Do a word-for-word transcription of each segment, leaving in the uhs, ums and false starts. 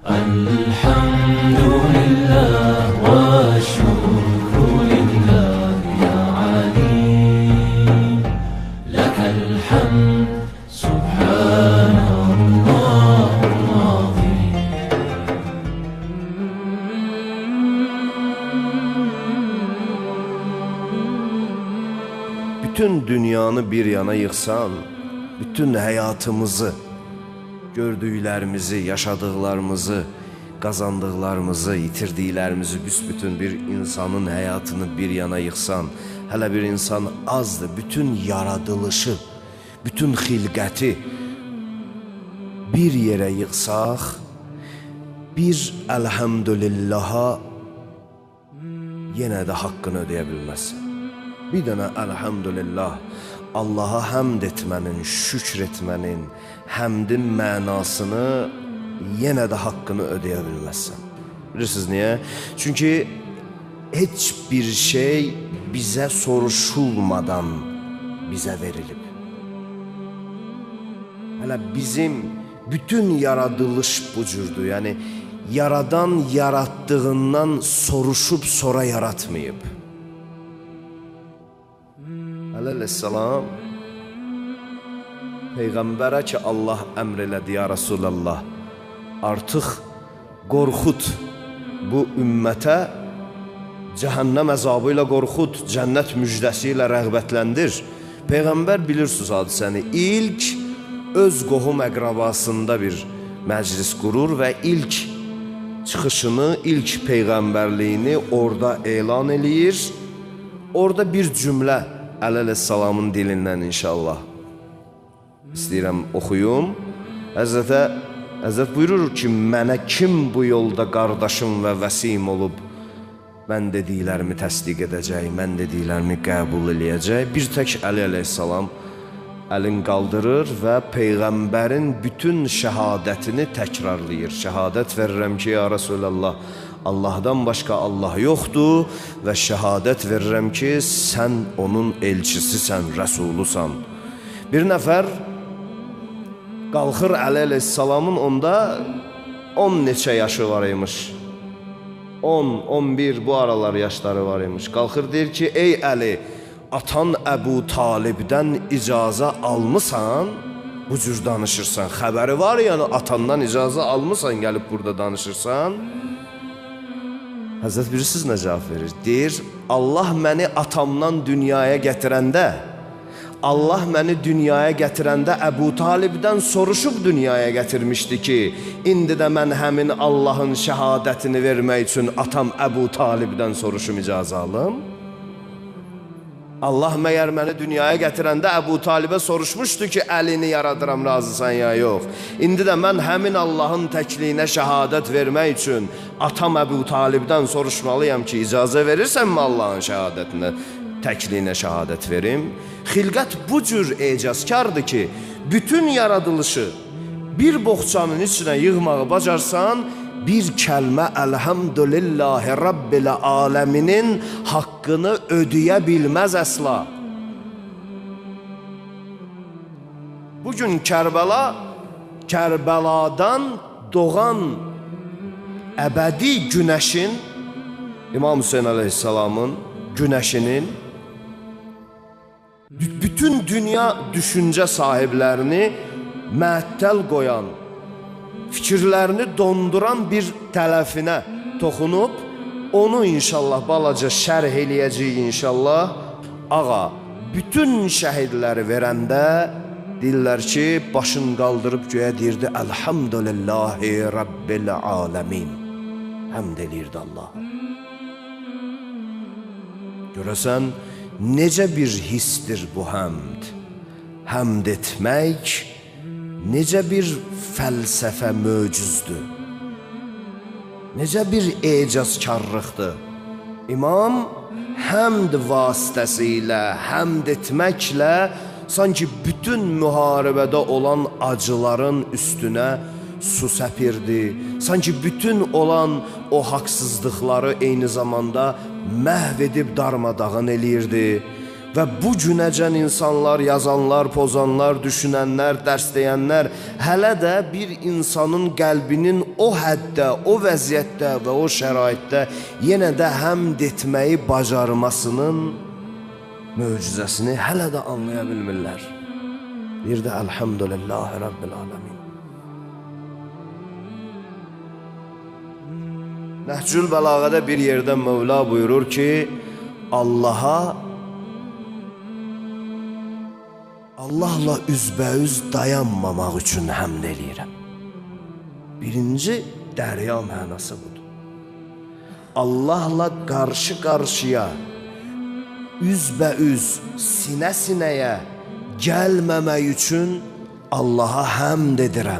الحمد لله والشكر لله يا عليم لك الحمد سبحان الله العظيم. Bütün dünyanı bir yana yıksan, bütün hayatımızı, gördüklərimizi, yaşadıklarımızı, qazandıklarımızı, itirdiklərimizi, büsbütün bir insanın həyatını bir yana yıksan, hələ bir insan azdır, bütün yaradılışı, bütün xilqəti bir yerə yıksaq, bir elhamdülillaha yenə də haqqını ödeyə bilməzsən. Bir dənə elhamdülillah, Allaha həmd etmənin, şükr etmənin, həmdin mənasını yenə də haqqını ödeyə bilməzsən. Bilirsiniz niyə? Çünki heç bir şey bizə soruşulmadan bizə verilib. Hələ bizim bütün yaradılış bu cürdür. Yəni, yaradan yarattığından soruşub sonra yaratmayıb. Aleyhisselam Peyğəmbərə ki Allah əmr elədi ya Rasulallah, artıq qorxut bu ümmətə, cəhənnəm əzabı ilə qorxut, cənnət müjdəsi ilə rəğbətləndir. Peyğəmbər bilirsiniz hadisəni, ilk öz qohum əqrabasında bir məclis qurur və ilk çıxışını, ilk peyğəmbərliyini orada elan eləyir. Orada bir cümlə Aleyhisselamın dilindən inşallah istəyirəm oxuyum. Həzrətə Həzrət buyurur ki, mənə kim bu yolda qardaşım və vəsim olub, mən dediklərimi təsdiq edəcək, mən dediklərimi qəbul eləyəcək. Bir tək Əli əleyhissalam əlin qaldırır və Peyğəmbərin bütün şəhadətini təkrarlayır. Şəhadət verirəm ki, ya Rasulallah, Allahdan başqa Allah yoxdur və şəhadət verirəm ki, sən onun elçisisən, rəsulusan. Bir nəfər qalxır Əli əleyhissalamın onda on neçə yaşı var imiş. on on bir bu aralar yaşları var imiş. Qalxır deyir ki, ey Əli, atan Əbu Talibdən icazə almısan, bu cür danışırsan. Xəbəri var yəni atandan icazə almısan, gəlib burada danışırsan. Həzrət bilirsiniz nə cavab verir? Deyir, Allah məni atamdan dünyaya gətirəndə, Allah məni dünyaya gətirəndə Əbu Talibdən soruşub dünyaya gətirmişdi ki, indi də mən həmin Allahın şəhadətini vermək üçün atam Əbu Talibdən soruşum icazə alım. Allah məyər məni dünyaya gətirəndə Əbu Talibə soruşmuşdu ki, əlini yaradıram, razısan ya yox. İndi də mən həmin Allahın təkliyinə şəhadət vermək üçün atam Əbu Talibdən soruşmalıyam ki, icazə verirsənmi Allahın şəhadətinə, təkliyinə şəhadət verim? Xilqət bu cür ecazkardır ki, bütün yaradılışı bir boğçanın içinə yığmağı bacarsan, bir kəlmə Elhamdülillahi Rabbil aləminin haqqını ödəyə bilməz əsla. Bugün Kərbəla, Kərbəladan doğan əbədi günəşin, İmam Hüseyin əleyhissalamın günəşinin, bütün dünya düşüncə sahiblərini məəttəl qoyan, fikirlərini donduran bir tələfinə toxunub, onu inşallah balaca şərh eləyəcəyik inşallah. Ağa, bütün şəhidləri verəndə deyirlər ki, başın qaldırıb göyə deyirdi, Elhamdülillahi Rabbil aləmin. Həmd eləyirdi Allah. Görəsən, necə bir hissdir bu həmd? Həmd etmək necə bir fəlsəfə möcüzdür? Necə bir ecazkarlıqdır? İmam həmd vasitəsilə, həmd etməklə sanki bütün müharibədə olan acıların üstünə su səpirdi. Sanki bütün olan o haqsızlıqları eyni zamanda məhv edib darmadağın eləyirdi. Və bu günəcən insanlar, yazanlar, pozanlar, düşünənlər, dərsləyənlər hələ də bir insanın qəlbinin o həddə, o vəziyyətdə və o şəraitdə yenə də həmd etməyi bacarmasının möcüzəsini hələ də anlaya bilmirlər. Bir də Elhamdülillahi Rabbil Alemin. Nəhcül Bəlağədə bir yerdə Mövla buyurur ki, Allaha Allahla üzbəüz dayanmamaq üçün həmd eləyirəm. Birinci dərya mənası budur. Allahla qarşı-qarşıya, üzbəüz, sinə-sinəyə gəlməmək üçün Allaha həmd edirəm.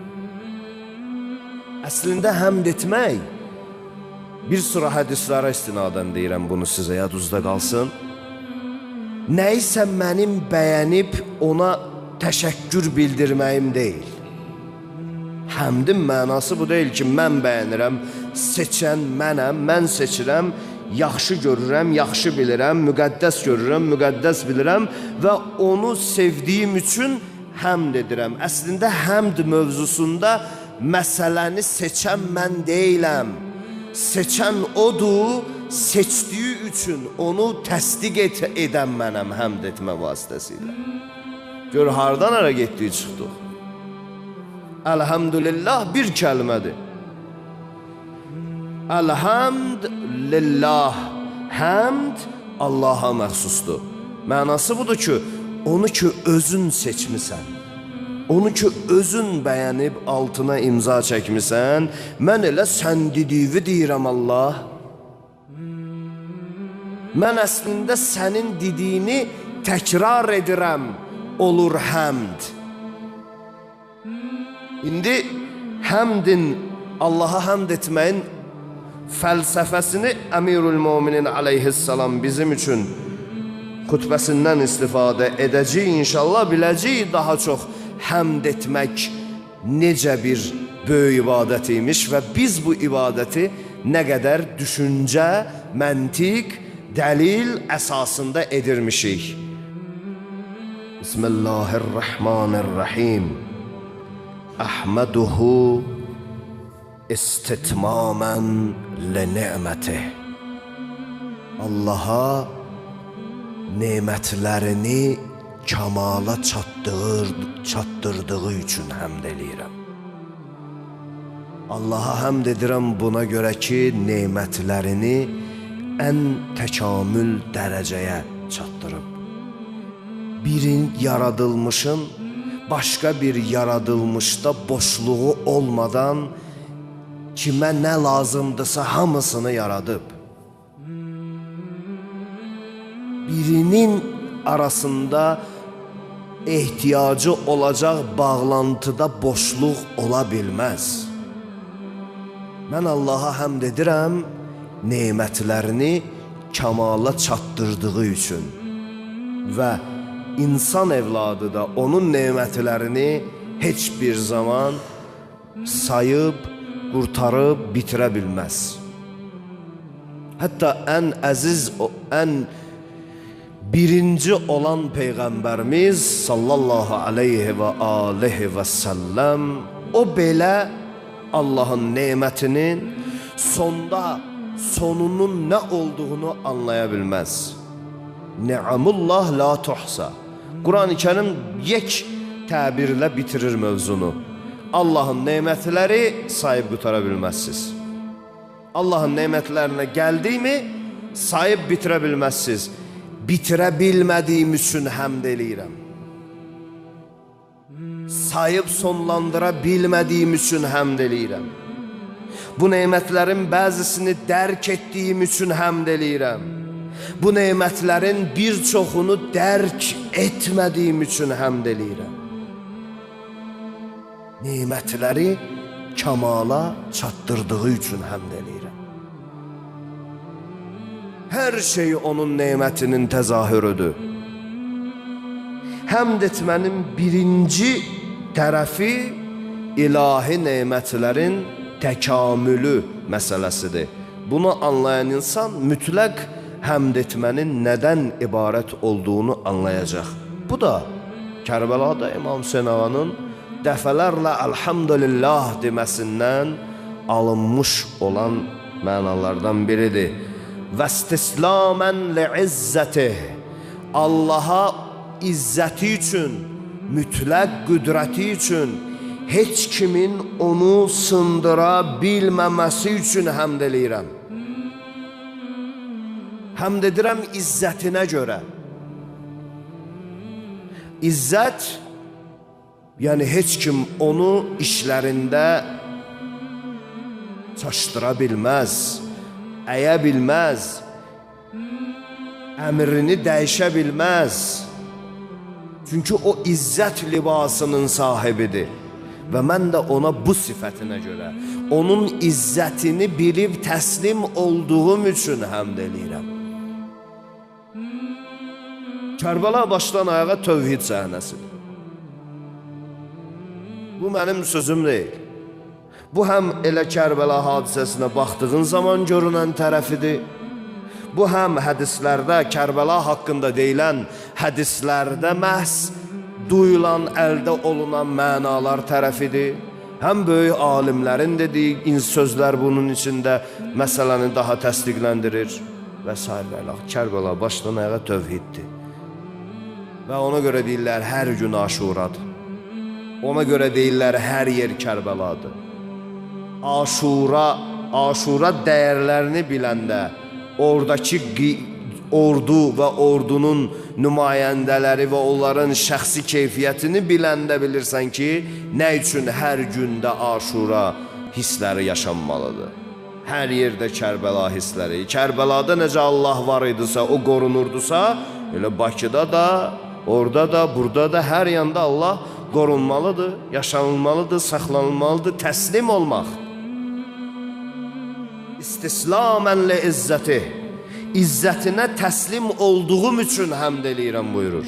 Əslində həmd etmək, bir sıra hədislərə istinadən deyirəm bunu sizə, yadınızda qalsın. Nəyisə mənim bəyənib ona təşəkkür bildirməyim deyil. Həmdin mənası bu deyil ki, mən bəyənirəm, seçən mənəm, mən seçirəm, yaxşı görürəm, yaxşı bilirəm, müqəddəs görürəm, müqəddəs bilirəm və onu sevdiyim üçün həmd edirəm. Əslində həmd mövzusunda məsələni seçən mən deyiləm. Seçən odur, seçdiyi üçün onu təsdiq et edən mənəm həmd etmə vasitəsilə. Gör, hardan ara getdik çıxdıq? Elhamdülillah bir kəlmədir. Elhamd lillah. Həmd Allaha məxsusdur. Mənası budur ki, onu ki özün seçmisən, onu ki özün bəyənib altına imza çəkmisən, mən elə sən dediyi deyirəm Allah. Mən əslində sənin dediyini təkrar edirəm, olur həmd. İndi həmdin, Allaha həmd etməyin fəlsəfəsini Əmirül Möminin aleyhissalam bizim üçün xutbəsindən istifadə edəcəyik, inşallah biləcəyik daha çox həmd etmək necə bir böyük ibadət imiş və biz bu ibadəti nə qədər düşüncə, məntiq, dəlil əsasında edirmişik. Bismillahirrahmanirrahim. Əhməduhu istitmamən li-ni'mətih. Allaha nemətlərini kamala çatdır, çatdırdığı üçün həmd eləyirəm. Allaha həmd edirəm buna görə ki, nemətlərini ən təkamül dərəcəyə çatdırıb. Birin yaradılmışın başqa bir yaradılmışda boşluğu olmadan kimə nə lazımdırsa hamısını yaradıb. Birinin arasında ehtiyacı olacaq bağlantıda boşluq ola bilməz. Mən Allaha həmd edirəm nemətlərini kamala çatdırdığı üçün və insan evladı da onun nemətlərini heç bir zaman sayıb, qurtarıb, bitirə bilməz. Hətta ən əziz, ən birinci olan Peyğəmbərimiz sallallahu aleyhi və aleyhi və səlləm o belə Allahın nemətinin sonda sonunun nə olduğunu anlaya bilməz. Ni'amullah la tuhsa. Quran-ı Kərim yek təbirlə bitirir mövzunu. Allahın nemətləri sayıb qutara bilməzsiniz. Allahın nemətlərinə gəldiyimi sayıb bitirə bilməzsiniz. Bitirə bilmədiyim üçün həmd eləyirəm. Sayıb sonlandıra bilmədiyim üçün həmd eləyirəm. Bu nemətlərin bəzisini dərk etdiyim üçün həmd eləyirəm. Bu nemətlərin bir çoxunu dərk etmədiyim üçün həmd eləyirəm. Nemətləri kamala çatdırdığı üçün həmd eləyirəm. Hər şey onun nemətinin təzahürüdür. Həmd etmənin birinci tərəfi ilahi nemətlərin təkamülü məsələsidir. Bunu anlayan insan mütləq həmd etmənin nədən ibarət olduğunu anlayacaq. Bu da Kərbəlada İmam Hüseyn ağanın dəfələrlə Elhamdülillah deməsindən alınmış olan mənalardan biridir. Və istislamən li'izzətih, Allaha izzəti üçün, mütləq qüdrəti üçün, heç kimin onu sındıra bilməməsi üçün həmd eləyirəm. Həmd edirəm izzətinə görə. İzzət, yəni heç kim onu işlərində çaşdıra bilməz, əyə bilməz, əmrini dəyişə bilməz. Çünki o izzət libasının sahibidir. Və mən də ona bu sifətinə görə, onun izzətini bilib təslim olduğum üçün həmd eləyirəm. Kərbəla başdan ayağa tövhid səhnəsidir. Bu mənim sözüm deyil. Bu həm elə Kərbəla hadisəsinə baxdığın zaman görünən tərəfidir. Bu həm hədislərdə Kərbəla haqqında deyilən hədislərdə məhz duyulan, əldə olunan mənalar tərəfidir. Həm böyük alimlərin dediyi sözlər bunun içində məsələni daha təsdiqləndirir və s. Kərbəla başdan ayağa tövhiddir. Və ona görə deyirlər, hər gün Aşuradır. Ona görə deyirlər, hər yer Kərbəladır. Aşura, Aşura dəyərlərini biləndə, oradakı ordu və ordunun nümayəndələri və onların şəxsi keyfiyyətini biləndə bilirsən ki, nə üçün hər gündə Aşura hissləri yaşanmalıdır. Hər yerdə Kərbəla hissləri. Kərbəlada necə Allah var idisə, o qorunurdusa, elə Bakıda da, orada da, burada da, hər yanda Allah qorunmalıdır, yaşanılmalıdır, saxlanılmalıdır, təslim olmaq. İstislamən li izzəti, İzzətinə təslim olduğum üçün həmd eləyirəm buyurur.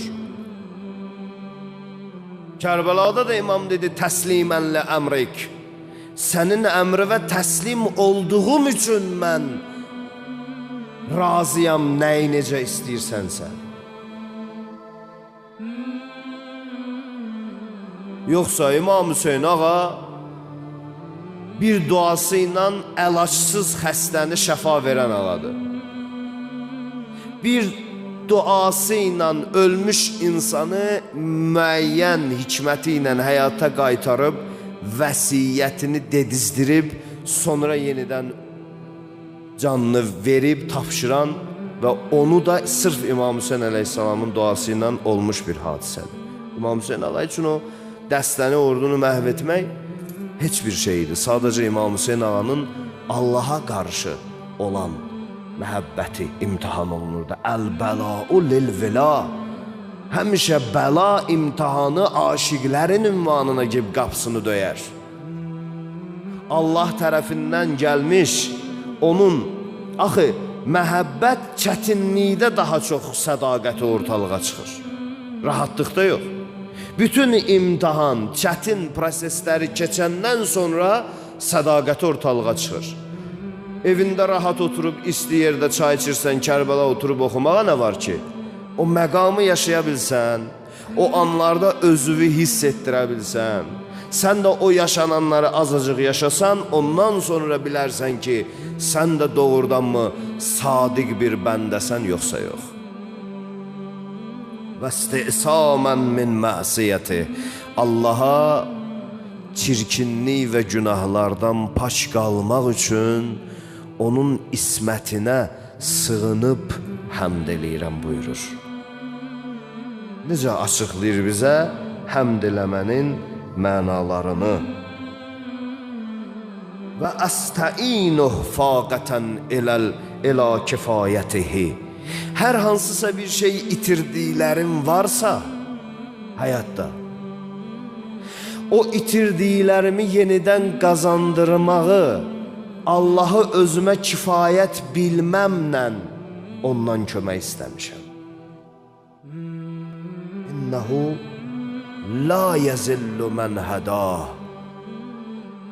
Kərbəlada da imam dedi, təslimən li əmrik, sənin əmri və təslim olduğum üçün mən razıyam, nəyi necə istəyirsənsə. Yoxsa İmam Hüseyn ağa bir duası ilə əlacsız xəstəni şəfa verən ağadır. Bir duası ilə ölmüş insanı müəyyən hikməti ilə həyata qaytarıb, vəsiyyətini dedizdirib, sonra yenidən canını verib, tapşıran və onu da sırf İmam Hüseyn əleyhissalamın duası ilə olmuş bir hadisədir. İmam Hüseyn ağa üçün o dəstəni, ordunu məhv etmək heç bir şeydir. Sadəcə İmam Hüseyn ağanın Allaha qarşı olan məhəbbəti imtihan olunurdu. Əl-bəla'u lil-vila. Həmişə bəla imtihanı aşiqlərin ünvanına gibi qapısını döyər. Allah tərəfindən gəlmiş, onun, axı, məhəbbət çətinlikdə daha çox sədaqəti ortalığa çıxır. Rahatlıqda yox. Bütün imtihan, çətin prosesləri keçəndən sonra sədaqəti ortalığa çıxır. Evində rahat oturub, isti yerdə çay içirsən, Kərbəla oturub oxumağa nə var ki? O məqamı yaşaya bilsən, o anlarda özünü hiss etdirə bilsən, sən də o yaşananları azacıq yaşasan, ondan sonra bilərsən ki, sən də doğrudanmı sadiq bir bəndəsən, yoxsa yox. Və istisamən min məsiyyəti, Allaha çirkinlik və günahlardan paç qalmaq üçün onun ismətinə sığınıb həmd eləyirəm buyurur. Necə açıqlayır bizə həmd eləmənin mənalarını? Və əstəinuh faqətən ilə kifayətihi. Hər hansısa bir şey itirdiklərim varsa həyatda, o itirdiklərimi yenidən qazandırmağı Allahı özümə kifayət bilməmlə ondan kömək istəmişəm. İnnəhu la yəzillu mən hədah.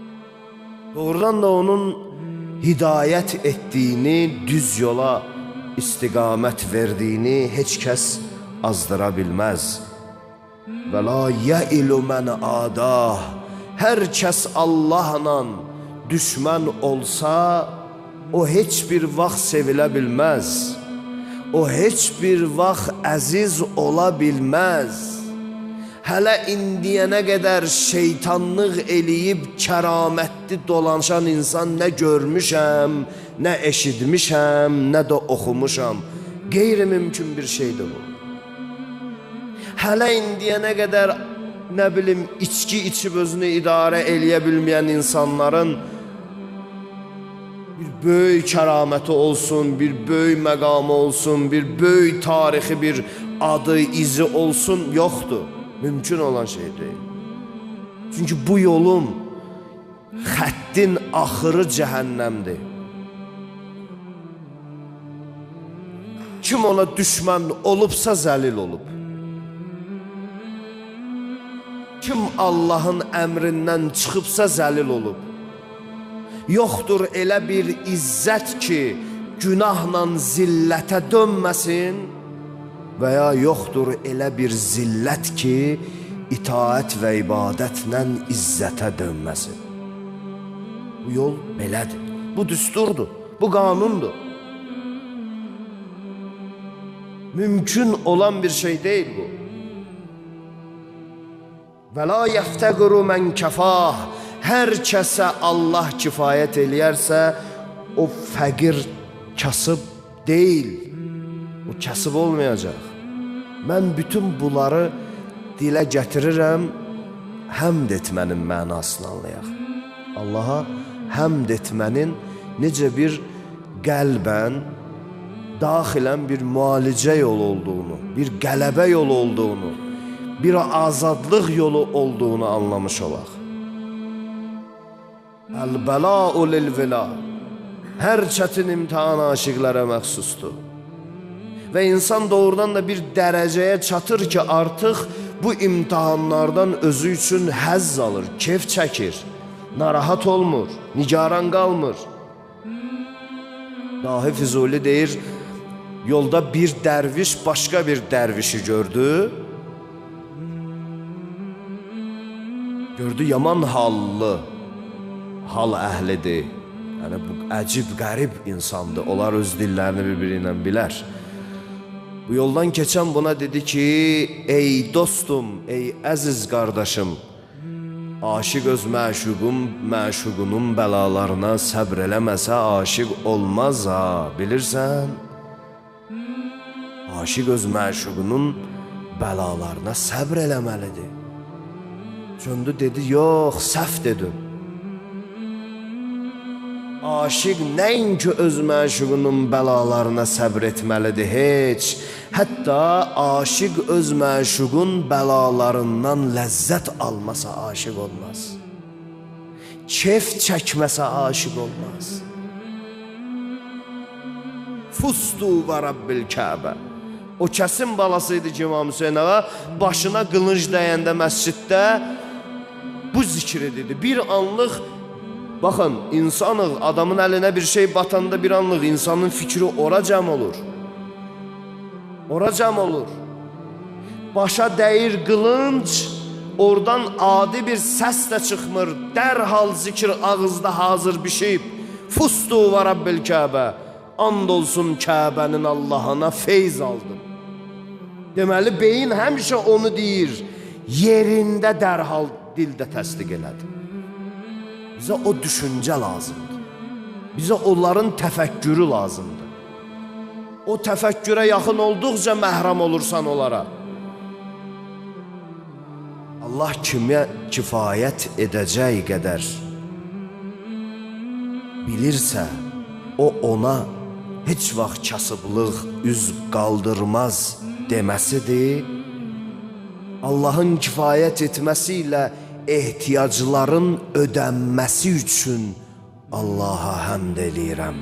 Doğrudan da onun hidayət etdiyini, düz yola istiqamət verdiyini heç kəs azdıra bilməz. Və la yəilu mən adah. Hər kəs Allahla düşmən olsa, o heç bir vaxt sevilə bilməz. O heç bir vaxt əziz ola bilməz. Hələ indiyənə qədər şeytanlıq eləyib kəramətli dolanışan insan nə görmüşəm, nə eşitmişəm, nə də oxumuşam. Qeyri-mümkün bir şeydir bu. Hələ indiyənə qədər nə bilim içki içib özünü idarə eləyə bilməyən insanların bir böyük kəraməti olsun, bir böyük məqamı olsun, bir böyük tarixi bir adı, izi olsun, yoxdur. Mümkün olan şey deyil. Çünki bu yolun xəttin axırı cəhənnəmdir. Kim ona düşmən olubsa zəlil olub. Kim Allahın əmrindən çıxıbsa zəlil olub. Yoxdur elə bir izzət ki, günahla zillətə dönməsin və ya yoxdur elə bir zillət ki, itaət və ibadətlə izzətə dönməsin. Bu yol belədir. Bu düsturdur, bu qanundur. Mümkün olan bir şey deyil bu. Və la yəftəqru mən kəfah. Hər kəsə Allah kifayət eləyərsə, o fəqir kasıb deyil. O kasıb olmayacaq. Mən bütün bunları dilə gətirirəm, həmd etmənin mənasını anlayaq. Allaha həmd etmənin necə bir qəlbən, daxilən bir müalicə yolu olduğunu, bir qələbə yolu olduğunu, bir azadlıq yolu olduğunu anlamış olaq. Əl-bəla'u lil-vila. Hər çətin imtihan aşiqlərə məxsusdur. Və insan doğrudan da bir dərəcəyə çatır ki, artıq bu imtihanlardan özü üçün həzz alır, keyf çəkir, narahat olmur, nigaran qalmır. Dahi Füzuli deyir, yolda bir dərviş başqa bir dərvişi gördü. Gördü, yaman hallı, hal əhlidir. Yəni, bu əcib, qərib insandır. Onlar öz dillərini bir-biri ilə bilər. Bu yoldan keçən buna dedi ki, ey dostum, ey əziz qardaşım, aşiq öz məşuqum, məşuqunun bəlalarına səbr eləməsə aşiq olmaz ha, bilirsən? Aşiq öz məşuqunun bəlalarına səbr eləməlidir. Söndü dedi, yox, səhv dedim. Aşiq nəinki öz məşuqunun bəlalarına səbr etməlidir, heç. Hətta aşiq öz məşuqun bəlalarından ləzzət almasa aşiq olmaz. Keyf çəkməsə aşiq olmaz. Fustu və Rabbil Kəbə. O kəsin balasıydı ki, İmam Hüseyin ağa başına qılınc dəyəndə məsciddə bu zikri dedi. Bir anlıq, baxın, insanıq, adamın əlinə bir şey batanda bir anlıq insanın fikri ora cəm olur. Ora cəm olur. Başa dəyir qılınc, oradan adi bir səs də çıxmır. Dərhal zikir ağızda hazır bişib. Fustu və Rabbil Kəbə. And olsun Kəbənin Allahına feyz aldım. Deməli, beyin həmişə onu deyir, yerində dərhal dildə təsdiq elədi. Bizə o düşüncə lazımdır. Bizə onların təfəkkürü lazımdır. O təfəkkürə yaxın olduqca məhrəm olursan onlara. Allah kimə kifayət edəcək qədər bilirsə, o ona heç vaxt kasıblıq üz qaldırmaz deməsidir. Allahın kifayət etməsi ilə ehtiyacların ödənməsi üçün Allaha həmd eləyirəm.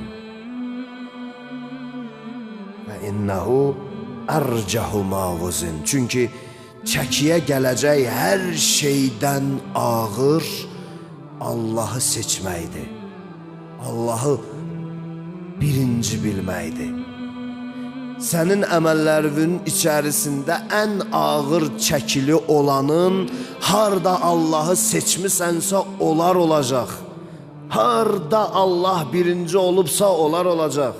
Və innəhu ərcəhu mavuzin. Çünki çəkiyə gələcək hər şeydən ağır Allahı seçməkdir. Allahı birinci bilməkdir. Sənin əməllərinin içərisində ən ağır çəkili olanın harda Allahı seçmisənsə onlar olacaq. Harda Allah birinci olubsa onlar olacaq.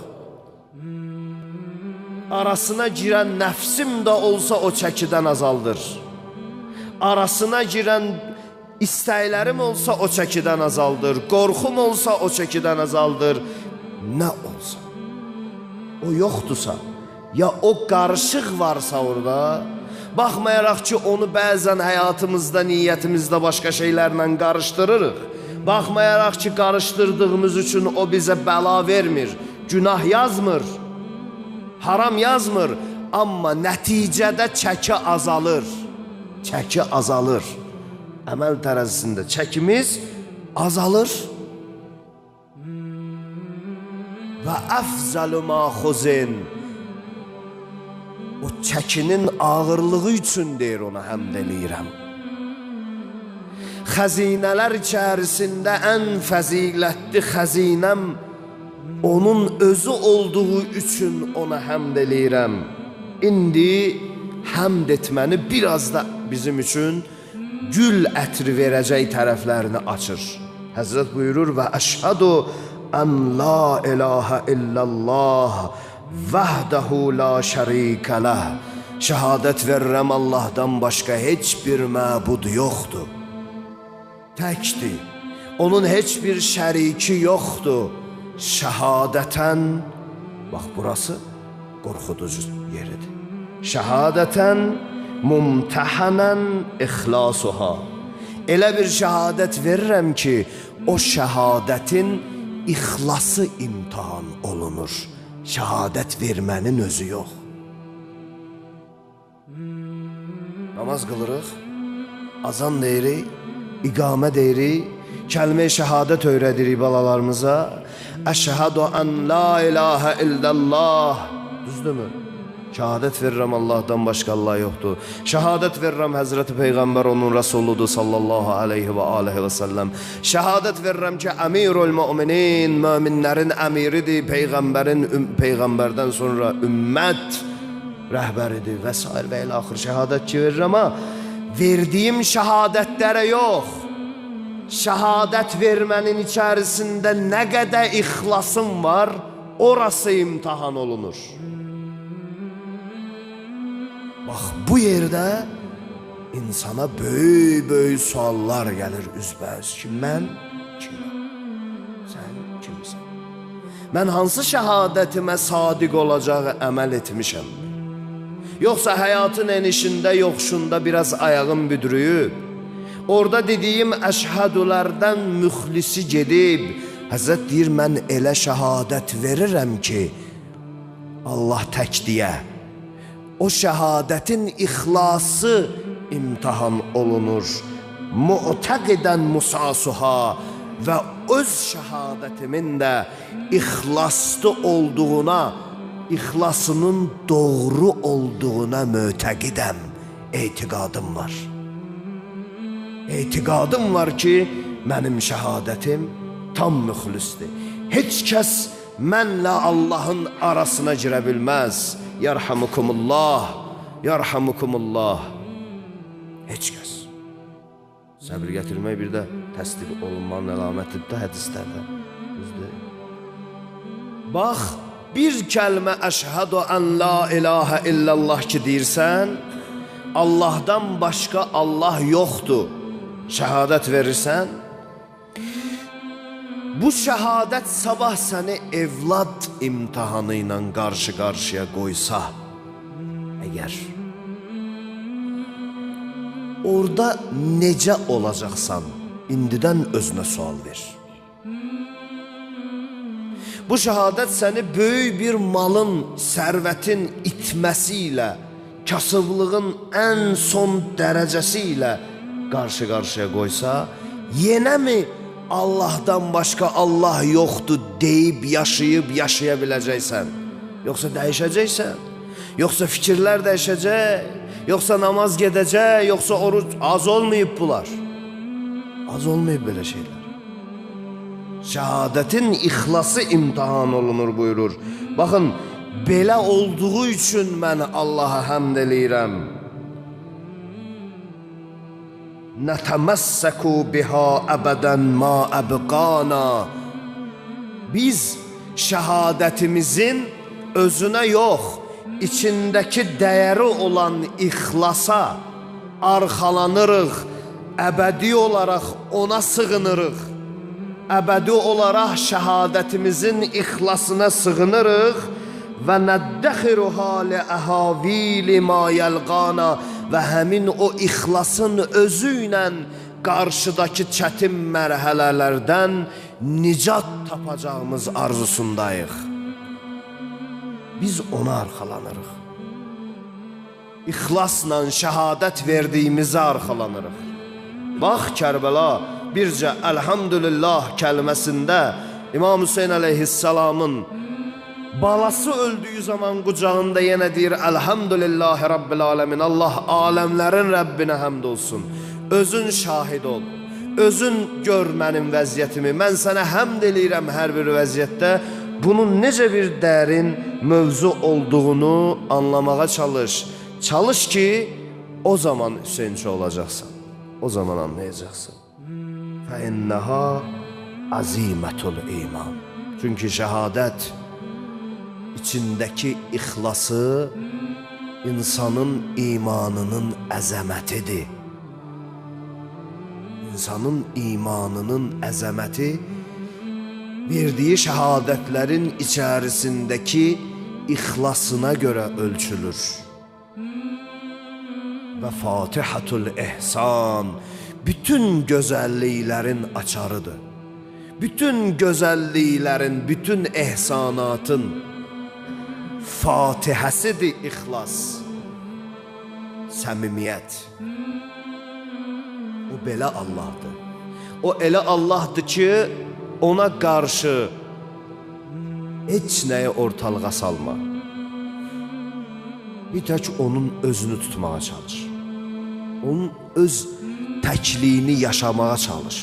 Arasına girən nəfsim də olsa o çəkidən azaldır. Arasına girən istəklərim olsa o çəkidən azaldır. Qorxum olsa o çəkidən azaldır. Nə olsa. O yoxdursa, ya o qarışıq varsa orada, baxmayaraq ki onu bəzən həyatımızda, niyyətimizdə başqa şeylərlə qarışdırırıq. Baxmayaraq ki qarışdırdığımız üçün o bizə bəla vermir, günah yazmır, haram yazmır. Amma nəticədə çəki azalır, çəki azalır. Əməl tərəzisində çəkimiz azalır. Və əfzəlu ma xuzin, o çəkinin ağırlığı üçün deyir ona həmd eləyirəm. Xəzinələr içərisində ən fəzilətli xəzinəm onun özü olduğu üçün ona həmd eləyirəm. İndi həmd etməni biraz da bizim üçün gül ətri verəcək tərəflərini açır. Həzrət buyurur və əşhədu ən la ilahə illallah vəhdəhu la şərikə ləh. Şəhadət verirəm Allahdan başqa heç bir məbud yoxdur. Təkdir. Onun heç bir şəriki yoxdur. Şəhadətən, bax burası qorxuducu yeridir. Şəhadətən mumtəhənən ixlasuha. Elə bir şəhadət verirəm ki, o şəhadətin ixlası imtihan olunur. Şəhadət vermənin özü yox. Namaz qılırıq, azan deyirik, iqamə deyirik, kəlmə-i şəhadət öyrədirik balalarımıza. Əşhədu ən la ilahə illallah. Düzdürmü? Şəhadət verirəm Allahdan başqa Allah yoxdur. Şəhadət verirəm Həzrəti Peyğəmbər onun Rəsuludur sallallahu aleyhi və aleyhi və səlləm. Şəhadət verirəm ki əmirul müminin, möminlərin əmiridir, Peyğəmbərin, Peyğəmbərdən sonra ümmət rəhbəridir və s. və ilə axır şəhadət ki verirəm ha. Verdiyim şəhadətlərə yox, şəhadət vermənin içərisində nə qədər ixlasım var, orası imtihan olunur. Bax, bu yerdə insana böyük-böyük suallar gəlir üzbəüz ki, mən kiməm? Sən kimsən? Mən hansı şəhadətimə sadiq olacağı əməl etmişəm? Yoxsa həyatın enişində, yoxşunda biraz ayağım büdrüyüb, orada dediyim əşhədülərdən müxlisi gedib, Həzrət deyir, mən elə şəhadət verirəm ki, Allah tək deyə. O şəhadətin ixlası imtihan olunur. Mu'təqidən musasuha və öz şəhadətimin də ixlaslı olduğuna, ixlasının doğru olduğuna mütəqidəm, etiqadım var. Etiqadım var ki, mənim şəhadətim tam müxlisdir. Heç kəs mənlə Allahın arasına girə bilməz. Yarhamukumullah, yarhamukumullah. Heç kəs. Səbir gətirmək bir də təsdiq olunmanın əlamətidir də hədislərdə. Bax, bir kəlmə əşhədu ən la ilahə illallah ki deyirsən, Allahdan başqa Allah yoxdur, şəhadət verirsən, bu şəhadət sabah səni evlad imtihanı ilə qarşı-qarşıya qoysa, əgər orada necə olacaqsan, indidən özünə sual ver. Bu şəhadət səni böyük bir malın, sərvətin itməsi ilə, kasıblığın ən son dərəcəsi ilə qarşı-qarşıya qoysa, yenə mi Allahdan başqa Allah yoxdur deyib, yaşayıb, yaşaya biləcəksən? Yoxsa dəyişəcəksən? Yoxsa fikirlər dəyişəcək? Yoxsa namaz gedəcək? Yoxsa oruç? Az olmayıb bunlar. Az olmayıb belə şeylər. Şəhadətin ixlası imtihan olunur buyurur. Baxın, belə olduğu üçün mən Allaha həmd eləyirəm. Nətəməssəku biha əbədən ma əbqana. Biz şəhadətimizin özünə yox, içindəki dəyəri olan ixlasa arxalanırıq, əbədi olaraq ona sığınırıq. Əbədi olaraq şəhadətimizin ixlasına sığınırıq və nəddəxiruha li əhavili ma yəlqana və həmin o ixlasın özü ilə qarşıdakı çətin mərhələlərdən nicat tapacağımız arzusundayıq. Biz ona arxalanırıq. İxlasla şəhadət verdiyimizə arxalanırıq. Bax Kərbəla, bircə Əlhamdülillah kəlməsində İmam Hüseyin əleyhissalamın balası öldüyü zaman qucağında yenə deyir Əlhamdülillahi Rabbil aləmin. Allah aləmlərin Rəbbinə həmd olsun. Özün şahid ol. Özün gör mənim vəziyyətimi. Mən sənə həmd eləyirəm hər bir vəziyyətdə. Bunun necə bir dərin mövzu olduğunu anlamağa çalış. Çalış ki, o zaman Hüseynçi olacaqsan. O zaman anlayacaqsın. Fəinnəha azimətul iman. Çünki şəhadət içindəki ixlası insanın imanının əzəmətidir. İnsanın imanının əzəməti verdiyi şəhadətlərin içərisindəki ixlasına görə ölçülür. Və Fatihatul İhsan bütün gözəlliklərin açarıdır. Bütün gözəlliklərin, bütün ehsanatın Fatihəsidir ixlas, səmimiyyət. O belə Allahdır. O elə Allahdır ki, ona qarşı heç nəyi ortalığa salma. Bir tək onun özünü tutmağa çalış. Onun öz təkliyini yaşamağa çalış.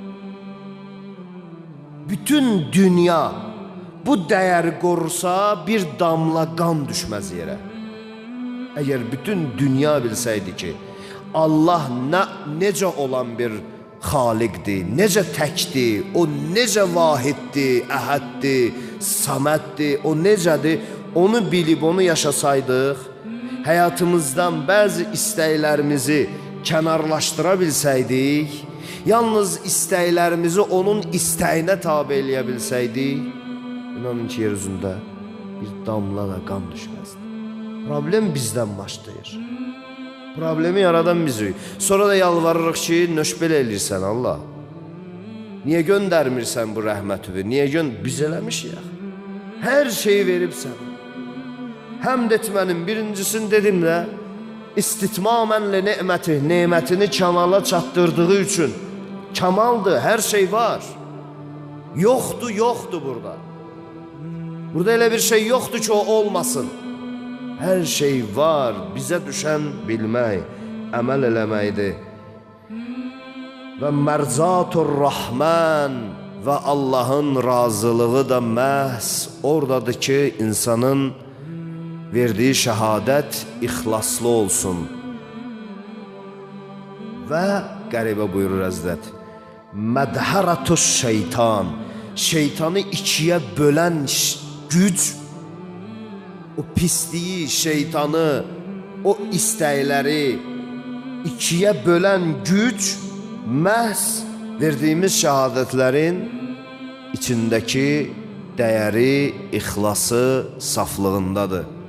Bütün dünya bu dəyəri qorursa, bir damla qan düşməz yerə. Əgər bütün dünya bilsəydi ki, Allah nə, necə olan bir xaliqdir, necə təkdir, o necə vahiddir, əhəddir, saməddir, o necədir, onu bilib, onu yaşasaydıq, həyatımızdan bəzi istəklərimizi kənarlaşdıra bilsəydik, yalnız istəklərimizi onun istəyinə tabi eləyə bilsəydik, inanın ki, yer üzündə bir damla da qan düşməzdi. Problem bizdən başlayır. Problemi yaradan bizik. Sonra da yalvarırıq ki, nöşbel eləyirsən Allah. Niyə göndərmirsən bu rəhmətüvi? Niyə göndər? Biz eləmişik ya. Hər şeyi veribsən. Həmd etmənin birincisini dedim də, istitmamənlə neməti, nemətini kamala çatdırdığı üçün. Kamaldır, hər şey var. Yoxdur, yoxdur burada. Burada elə bir şey yoxdur ki, o olmasın. Hər şey var, bizə düşən bilmək, əməl eləməkdir. Və mərzatur Rahman və Allahın razılığı da məhz oradadır ki, insanın verdiyi şəhadət ixlaslı olsun. Və qəribə buyurur Həzrət, mədhərətus şeytan, şeytanı ikiyə bölən güc, o pisliyi, şeytanı, o istəkləri ikiyə bölən güc məhz verdiyimiz şəhadətlərin içindəki dəyəri, ixlası, saflığındadır.